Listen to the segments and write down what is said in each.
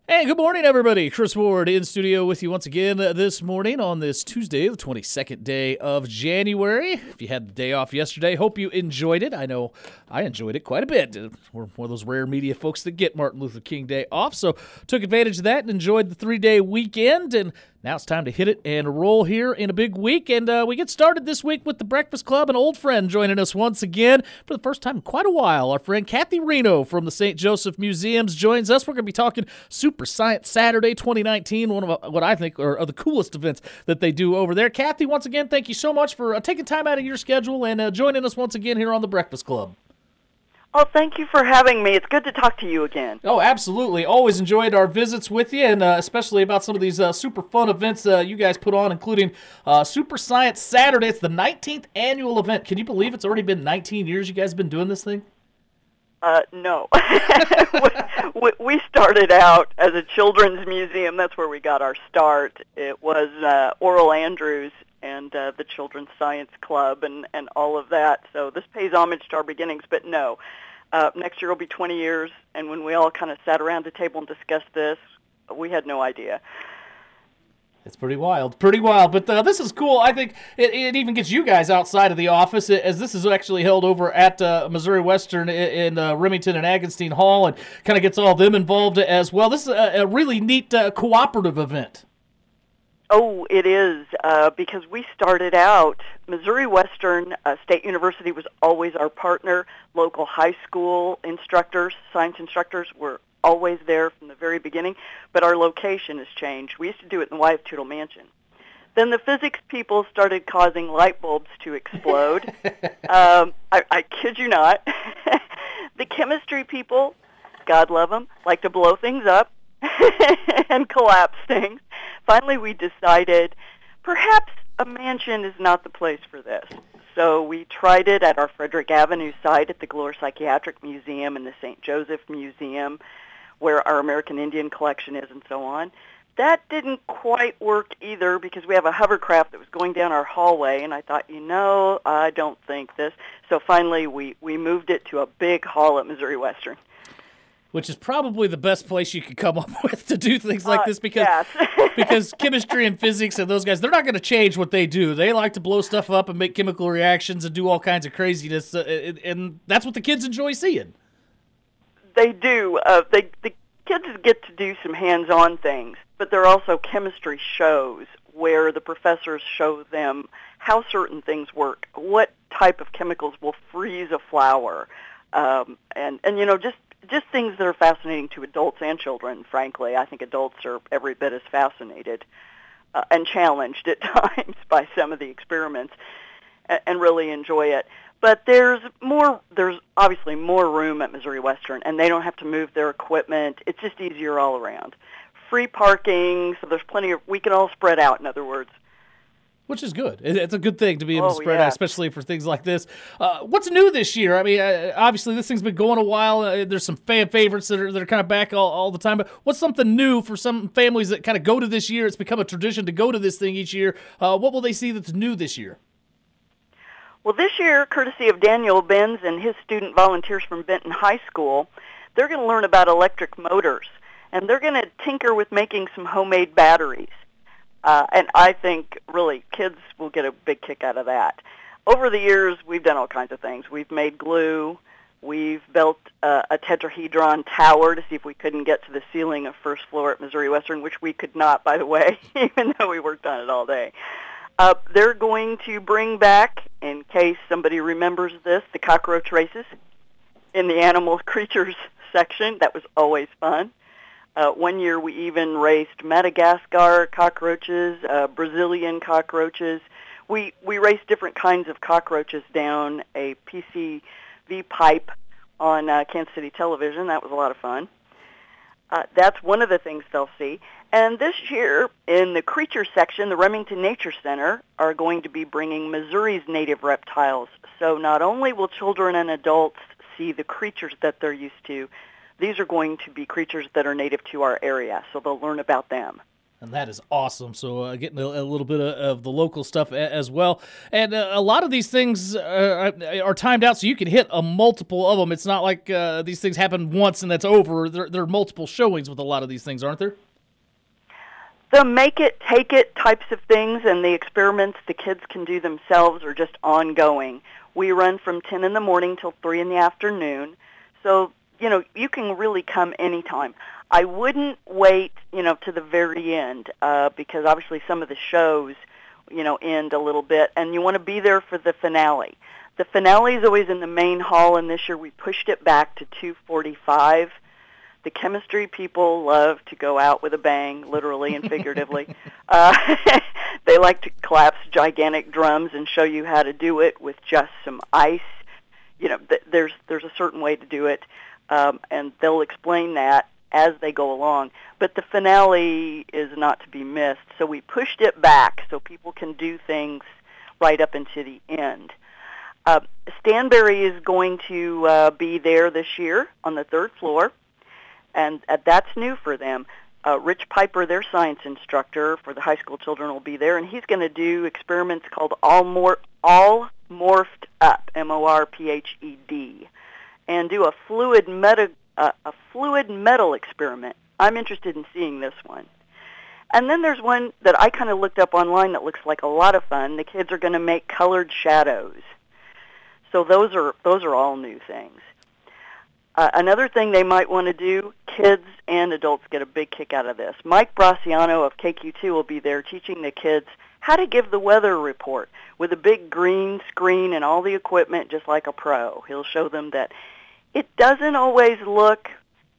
Hey, good morning, everybody. Chris Ward in studio with you once again this morning on this Tuesday, the 22nd day of January. If you had the day off yesterday, hope you enjoyed it. I know I enjoyed it quite a bit. We're one of those rare media folks that get Martin Luther King Day off, so took advantage of that and enjoyed the 3-day weekend. And now it's time to hit it and roll here in a big week. And we get started this week with the Breakfast Club. An old friend joining us once again for the first time in quite a while. Our friend Kathy Reno from the St. Joseph Museums joins us. We're going to be talking Super Science Saturday 2019, one of what I think are the coolest events that they do over there. Kathy, once again, thank you so much for taking time out of your schedule and joining us once again here on the Breakfast Club. Oh, thank you for having me. It's good to talk to you again. Oh, absolutely. Always enjoyed our visits with you, and especially about some of these super fun events you guys put on, including Super Science Saturday. It's the 19th annual event. Can you believe it's already been 19 years you guys have been doing this thing? No. We started out as a children's museum. That's where we got our start. It was Oral Andrews and the Children's Science Club and all of that. So this pays homage to our beginnings, but no. Next year will be 20 years, and when we all kind of sat around the table and discussed this, we had no idea. It's pretty wild, but this is cool. I think it even gets you guys outside of the office, as this is actually held over at Missouri Western in Remington and Agustin Hall, and kind of gets all them involved as well. This is a really neat cooperative event. Oh, it is, because we started out, Missouri Western State University was always our partner. Local high school instructors, science instructors, were always there from the very beginning, but our location has changed. We used to do it in the Wythe Tootle Mansion. Then the physics people started causing light bulbs to explode. I kid you not. The chemistry people, God love them, like to blow things up and collapse things. Finally, we decided perhaps a mansion is not the place for this. So we tried it at our Frederick Avenue site at the Glore Psychiatric Museum and the St. Joseph Museum, where our American Indian collection is and so on. That didn't quite work either because we have a hovercraft that was going down our hallway, and I thought, I don't think this. So finally, we moved it to a big hall at Missouri Western. Which is probably the best place you could come up with to do things like this because yes. because chemistry and physics and those guys, they're not going to change what they do. They like to blow stuff up and make chemical reactions and do all kinds of craziness, and that's what the kids enjoy seeing. They do. The kids get to do some hands-on things, but there are also chemistry shows where the professors show them how certain things work, what type of chemicals will freeze a flower, and just things that are fascinating to adults and children, frankly. I think adults are every bit as fascinated and challenged at times by some of the experiments and really enjoy it. But there's obviously more room at Missouri Western, and they don't have to move their equipment. It's just easier all around. Free parking, so there's we can all spread out, in other words. Which is good. It's a good thing to be able to spread out, especially for things like this. What's new this year? I mean, obviously this thing's been going a while. There's some fan favorites that are kind of back all the time. But what's something new for some families that kind of go to this year? It's become a tradition to go to this thing each year. What will they see that's new this year? Well, this year, courtesy of Daniel Benz and his student volunteers from Benton High School, they're going to learn about electric motors. And they're going to tinker with making some homemade batteries. And I think, really, kids will get a big kick out of that. Over the years, we've done all kinds of things. We've made glue. We've built a tetrahedron tower to see if we couldn't get to the ceiling of first floor at Missouri Western, which we could not, by the way, even though we worked on it all day. They're going to bring back, in case somebody remembers this, the cockroach races in the animal creatures section. That was always fun. One year we even raced Madagascar cockroaches, Brazilian cockroaches. We raced different kinds of cockroaches down a PCV pipe on Kansas City television. That was a lot of fun. That's one of the things they'll see. And this year, in the creature section, the Remington Nature Center are going to be bringing Missouri's native reptiles. So not only will children and adults see the creatures that they're used to, these are going to be creatures that are native to our area, so they'll learn about them. And that is awesome. So getting a little bit of the local stuff as well. And a lot of these things are timed out so you can hit a multiple of them. It's not like these things happen once and that's over. There are multiple showings with a lot of these things, aren't there? The make it, take it types of things and the experiments the kids can do themselves are just ongoing. We run from 10 in the morning till 3 in the afternoon. So, you can really come anytime. I wouldn't wait, to the very end because obviously some of the shows, end a little bit, and you want to be there for the finale. The finale is always in the main hall, and this year we pushed it back to 2:45. The chemistry people love to go out with a bang, literally and figuratively. They like to collapse gigantic drums and show you how to do it with just some ice. There's a certain way to do it, and they'll explain that as they go along. But the finale is not to be missed, so we pushed it back so people can do things right up into the end. Stanberry is going to be there this year on the 3rd floor, and that's new for them. Rich Piper, their science instructor for the high school children, will be there, and he's going to do experiments called All Morphed Up, MORPHED, and do a fluid metal experiment. I'm interested in seeing this one. And then there's one that I kind of looked up online that looks like a lot of fun. The kids are going to make colored shadows. So those are all new things. Another thing they might want to do, kids and adults get a big kick out of this. Mike Braciano of KQ2 will be there teaching the kids how to give the weather report with a big green screen and all the equipment just like a pro. He'll show them that it doesn't always look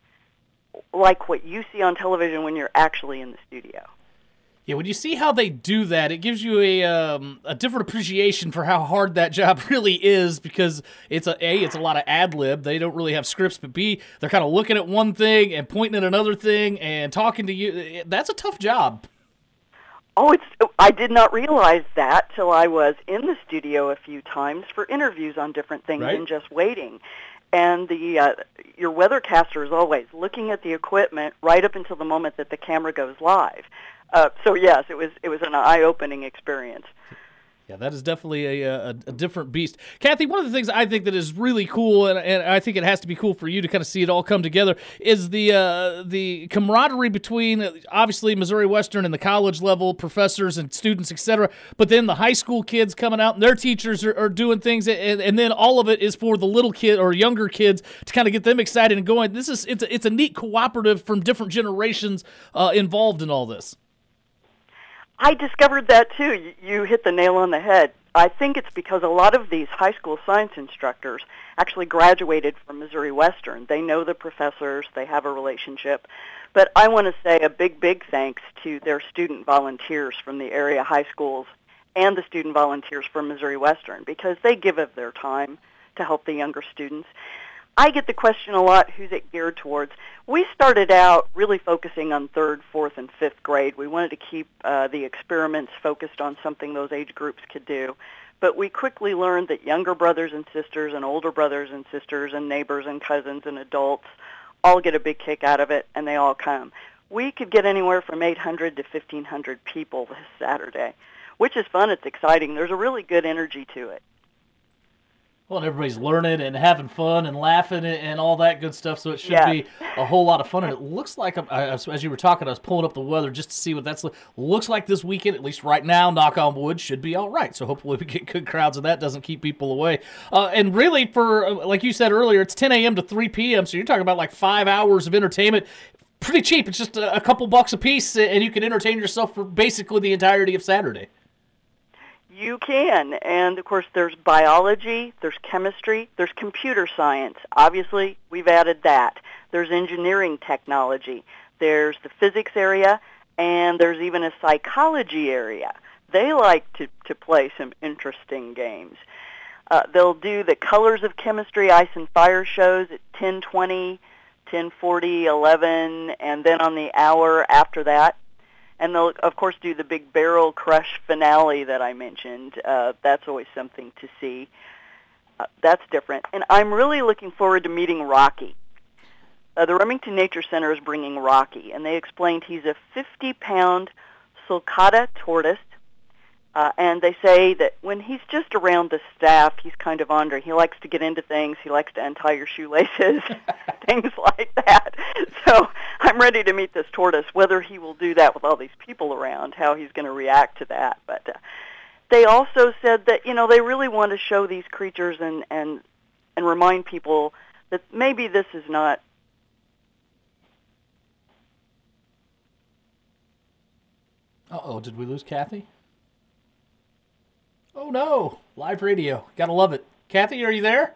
like what you see on television when you're actually in the studio. Yeah, when you see how they do that, it gives you a different appreciation for how hard that job really is, because it's a lot of ad-lib. They don't really have scripts, but B, they're kind of looking at one thing and pointing at another thing and talking to you. That's a tough job. Oh, I did not realize that till I was in the studio a few times for interviews on different things and just waiting. And your weathercaster is always looking at the equipment right up until the moment that the camera goes live. So yes, it was an eye-opening experience. Yeah, that is definitely a different beast. Kathy, one of the things I think that is really cool, and I think it has to be cool for you to kind of see it all come together, is the camaraderie between, obviously, Missouri Western and the college level professors and students, etc., but then the high school kids coming out and their teachers are doing things, and then all of it is for the little kid or younger kids to kind of get them excited and going. It's a neat cooperative from different generations involved in all this. I discovered that too. You hit the nail on the head. I think it's because a lot of these high school science instructors actually graduated from Missouri Western. They know the professors. They have a relationship. But I want to say a big, big thanks to their student volunteers from the area high schools and the student volunteers from Missouri Western, because they give of their time to help the younger students. I get the question a lot, who's it geared towards? We started out really focusing on 3rd, 4th, and 5th grade. We wanted to keep the experiments focused on something those age groups could do. But we quickly learned that younger brothers and sisters and older brothers and sisters and neighbors and cousins and adults all get a big kick out of it, and they all come. We could get anywhere from 800 to 1,500 people this Saturday, which is fun. It's exciting. There's a really good energy to it. Well, and everybody's learning and having fun and laughing and all that good stuff, so it should be a whole lot of fun. And it looks like, as you were talking, I was pulling up the weather just to see what that's like. Looks like this weekend, at least right now, knock on wood, should be all right. So hopefully we get good crowds and that doesn't keep people away. And really, for like you said earlier, it's 10 a.m. to 3 p.m., so you're talking about like 5 hours of entertainment. Pretty cheap. It's just a couple bucks a piece, and you can entertain yourself for basically the entirety of Saturday. You can, and of course there's biology, there's chemistry, there's computer science. Obviously, we've added that. There's engineering technology, there's the physics area, and there's even a psychology area. They like to play some interesting games. They'll do the colors of chemistry, ice and fire shows at 10:20, 10:40, 11, and then on the hour after that. And they'll, of course, do the big barrel crush finale that I mentioned. That's always something to see. That's different. And I'm really looking forward to meeting Rocky. the Remington Nature Center is bringing Rocky, and they explained he's a 50-pound sulcata tortoise. And they say that when he's just around the staff, he's kind of wandering. He likes to get into things. He likes to untie your shoelaces, things like that. So I'm ready to meet this tortoise. Whether he will do that with all these people around, how he's going to react to that. But they also said that, they really want to show these creatures and remind people that maybe this is not. Uh-oh, did we lose Kathy? Oh, no. Live radio. Gotta love it. Kathy, are you there?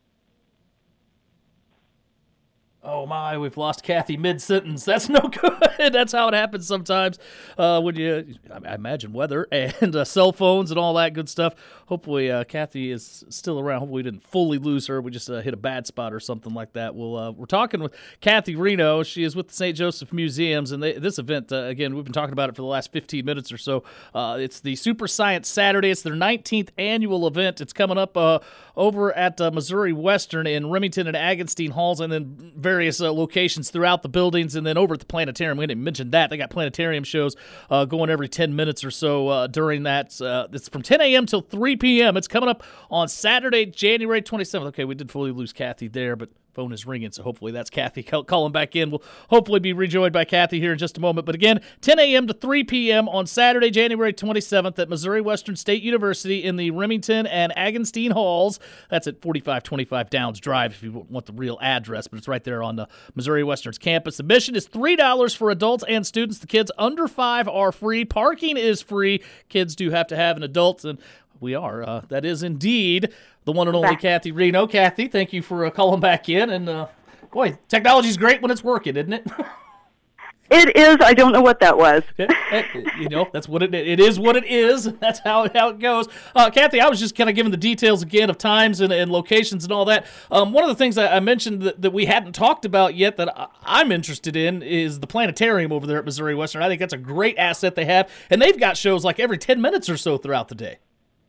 Oh, my, we've lost Kathy mid-sentence. That's no good. That's how it happens sometimes when I imagine weather and cell phones and all that good stuff. Hopefully Kathy is still around. Hopefully we didn't fully lose her. We just hit a bad spot or something like that. We're talking with Kathy Reno. She is with the St. Joseph Museums, and this event, again, we've been talking about it for the last 15 minutes or so. It's the Super Science Saturday. It's their 19th annual event. It's coming up over at Missouri Western in Remington and Agastein Halls, and then various locations throughout the buildings, and then over at the planetarium. We didn't mention that. They got planetarium shows going every 10 minutes or so during that. It's from 10 a.m. till 3 p.m. It's coming up on Saturday, January 27th. Okay, we did fully lose Kathy there, but phone is ringing, so hopefully that's Kathy calling back in. We'll hopefully be rejoined by Kathy here in just a moment. But again, 10 a.m. to 3 p.m. on Saturday, January 27th at Missouri Western State University in the Remington and Agastein Halls. That's at 4525 Downs Drive if you want the real address, but it's right there on the Missouri Western's campus. Admission is $3 for adults and students. The kids under 5 are free. Parking is free. Kids do have to have an adult, and we are. That is indeed the one and only Kathy Reno. Kathy, thank you for calling back in. And, boy, technology's great when it's working, isn't it? It is. I don't know what that was. That's what it is what it is. That's how it goes. Kathy, I was just kind of giving the details again of times and locations and all that. One of the things I mentioned that we hadn't talked about yet that I'm interested in is the planetarium over there at Missouri Western. I think that's a great asset they have. And they've got shows like every 10 minutes or so throughout the day.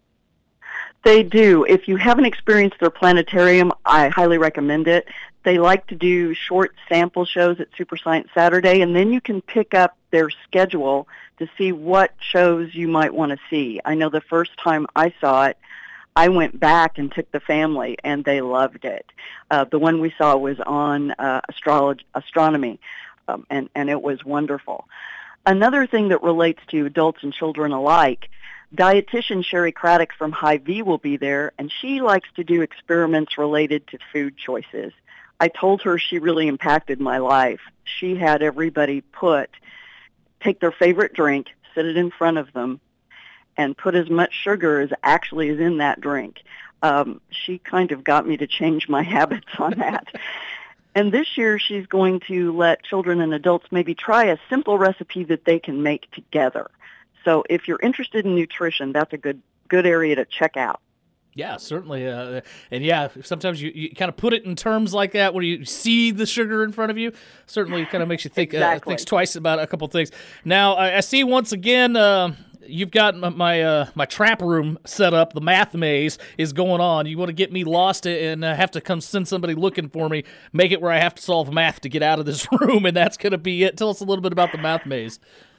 They do. If you haven't experienced their planetarium, I highly recommend it. They like to do short sample shows at Super Science Saturday, and then you can pick up their schedule to see what shows you might want to see. I know the first time I saw it, I went back and took the family, and they loved it. The one we saw was on astronomy, and it was wonderful. Another thing that relates to adults and children alike, dietitian Sherry Craddock from Hy-Vee will be there, and she likes to do experiments related to food choices. I told her she really impacted my life. She had everybody take their favorite drink, sit it in front of them, and put as much sugar as actually is in that drink. She kind of got me to change my habits on that. And this year she's going to let children and adults maybe try a simple recipe that they can make together. So if you're interested in nutrition, that's a good area to check out. Yeah, certainly. And yeah, sometimes you kind of put it in terms like that where you see the sugar in front of you. Certainly kind of makes you think exactly. Thinks twice about a couple things. Now, I see once again you've got my trap room set up. The math maze is going on. You want to get me lost and have to come send somebody looking for me, make it where I have to solve math to get out of this room, and that's going to be it. Tell us a little bit about the math maze.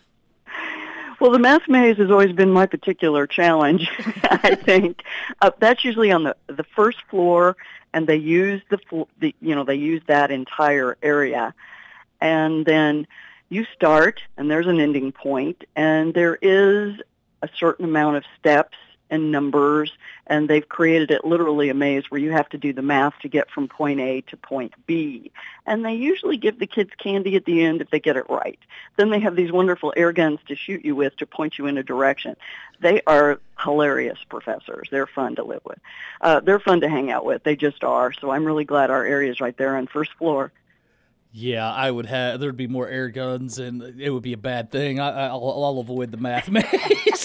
Well, the math maze has always been my particular challenge, I think. That's usually on the first floor, and they use they use that entire area. And then you start, and there's an ending point, and there is a certain amount of steps and numbers, and they've created it literally a maze where you have to do the math to get from point A to point B. And they usually give the kids candy at the end if they get it right. Then they have these wonderful air guns to shoot you with to point you in a direction. They are hilarious professors. They're fun to live with. They're fun to hang out with. They just are. So I'm really glad our area is right there on first floor. Yeah, there'd be more air guns, and it would be a bad thing. I'll avoid the math maze.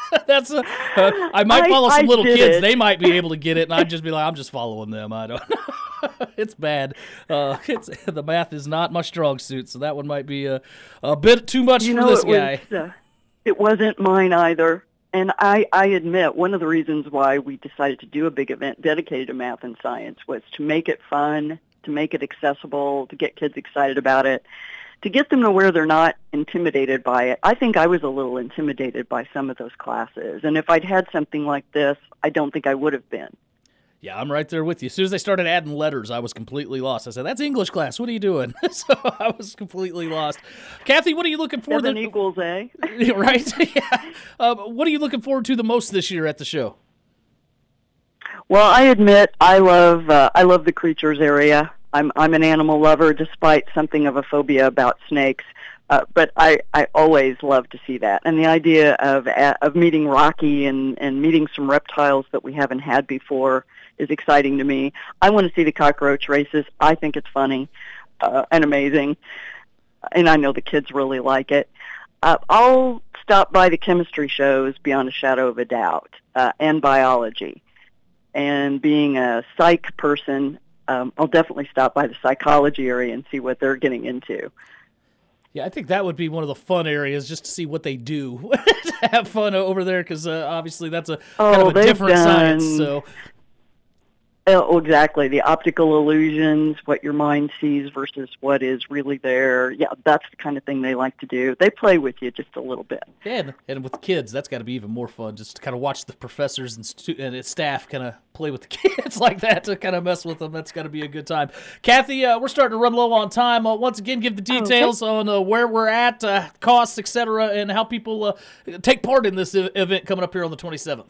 I might follow some little kids. They might be able to get it, and I'd just be like, I'm just following them. I don't know. It's bad. The math is not my strong suit, so that one might be a bit too much for this guy. It wasn't mine either. And I admit one of the reasons why we decided to do a big event dedicated to math and science was to make it fun to make it accessible, to get kids excited about it, to get them to where they're not intimidated by it. I think I was a little intimidated by some of those classes. And if I'd had something like this, I don't think I would have been. Yeah, I'm right there with you. As soon as they started adding letters, I was completely lost. I said, that's English class. What are you doing? So I was completely lost. Kathy, what are you looking forward to? 7 equals A. Right? Yeah. What are you looking forward to the most this year at the show? Well, I admit I love the creatures area. I'm an animal lover, despite something of a phobia about snakes. But I always love to see that, and the idea of meeting Rocky and meeting some reptiles that we haven't had before is exciting to me. I want to see the cockroach races. I think it's funny and amazing, and I know the kids really like it. I'll stop by the chemistry shows beyond a shadow of a doubt, and biology. And being a psych person, I'll definitely stop by the psychology area and see what they're getting into. Yeah, I think that would be one of the fun areas, just to see what they do, to have fun over there, because obviously that's a kind of a different science. So. Oh, exactly. The optical illusions, what your mind sees versus what is really there. Yeah, that's the kind of thing they like to do. They play with you just a little bit. Yeah, and with kids, that's got to be even more fun, just to kind of watch the professors and staff kind of play with the kids like that, to kind of mess with them. That's got to be a good time. Kathy, we're starting to run low on time. Once again, give the details on where we're at, costs, etc., and how people take part in this event coming up here on the 27th.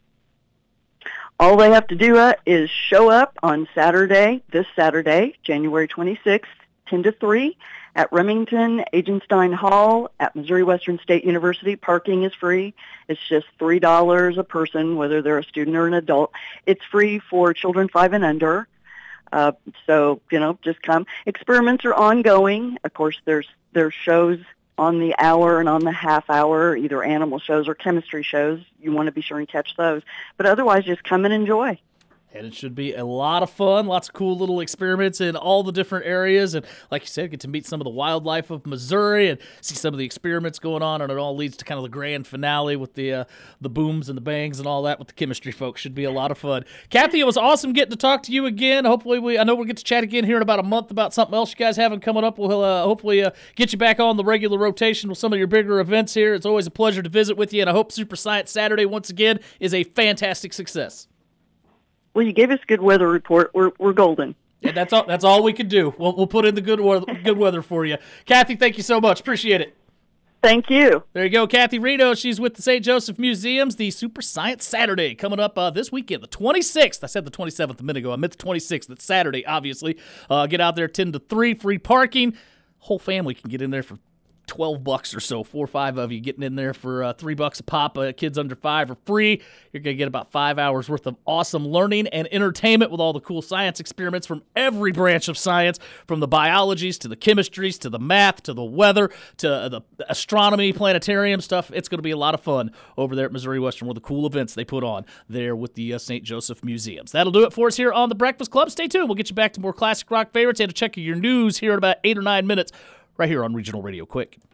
All they have to do is show up on this Saturday, January 26th, 10 to 3, at Remington Agenstein Hall at Missouri Western State University. Parking is free. It's just $3 a person, whether they're a student or an adult. It's free for children 5 and under. So, just come. Experiments are ongoing. Of course, there's shows on the hour and on the half hour, either animal shows or chemistry shows. You want to be sure and catch those. But otherwise, just come and enjoy. And it should be a lot of fun, lots of cool little experiments in all the different areas. And like you said, get to meet some of the wildlife of Missouri and see some of the experiments going on. And it all leads to kind of the grand finale with the booms and the bangs and all that with the chemistry folks. Should be a lot of fun. Kathy, it was awesome getting to talk to you again. Hopefully, I know we'll get to chat again here in about a month about something else you guys having coming up. We'll hopefully get you back on the regular rotation with some of your bigger events here. It's always a pleasure to visit with you. And I hope Super Science Saturday, once again, is a fantastic success. Well, you gave us a good weather report. We're golden. Yeah, that's all we can do. We'll put in the good weather for you. Kathy, thank you so much. Appreciate it. Thank you. There you go, Kathy Reno. She's with the St. Joseph Museums. The Super Science Saturday coming up this weekend, the 26th. I said the 27th a minute ago. I meant the 26th. It's Saturday, obviously. Get out there 10 to 3, free parking. Whole family can get in there for $12 or so, 4 or 5 of you getting in there for $3 a pop. Kids under 5 are free. You're going to get about 5 hours worth of awesome learning and entertainment with all the cool science experiments from every branch of science, from the biologies to the chemistries to the math to the weather to the astronomy, planetarium stuff. It's going to be a lot of fun over there at Missouri Western with the cool events they put on there with the St. Joseph Museums. That'll do it for us here on The Breakfast Club. Stay tuned. We'll get you back to more classic rock favorites and a check of your news here in about 8 or 9 minutes right here on Regional Radio Quick.